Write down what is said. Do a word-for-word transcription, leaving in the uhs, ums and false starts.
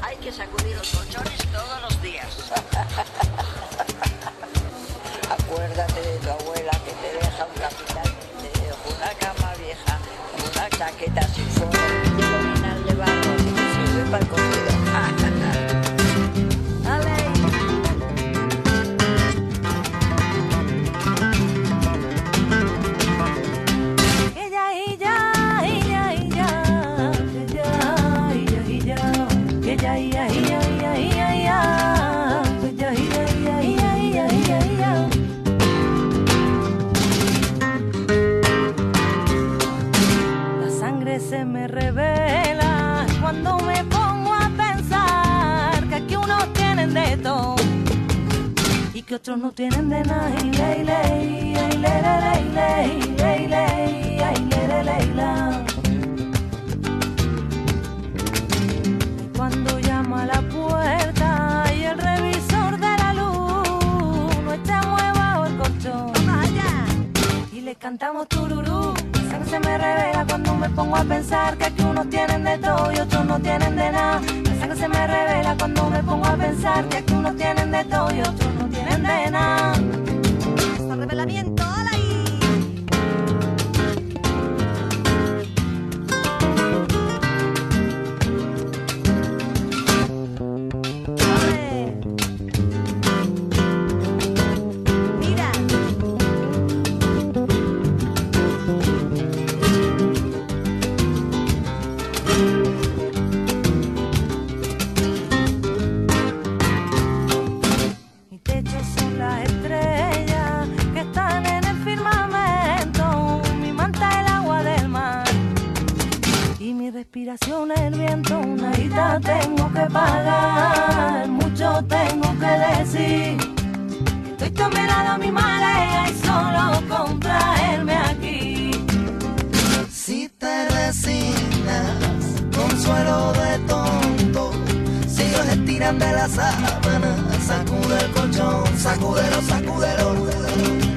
Hay que sacudir los colchones todos los días. Acuérdate de tu abuela que te deja un capital, te dejo una cama vieja, una chaqueta sin fuego y el orinal de barro que te sirve para el comido. Se me revela cuando me pongo a pensar que aquí unos tienen de todo y que otros no tienen de nada. Y ley, ley, ley, ley, ley, ley, ley, ley, ley, la. Cuando llama a la puerta y el revisor de la luz no está muy bajo el colchón y le cantamos tururú. Se me revela cuando me pongo a pensar que aquí unos tienen de todo y otros no tienen de nada. La sangre se me revela cuando me pongo a pensar que aquí unos tienen de todo y otros no tienen de nada. Esto revelamiento, ¡hola! Respiración, el viento, una ida tengo que pagar, mucho tengo que decir. Estoy tomerada a mi marea y solo con traerme aquí. Si te resignas, consuelo de tonto, si ellos estiran de la sábana, sacude el colchón, sacúdelo, sacúdelo.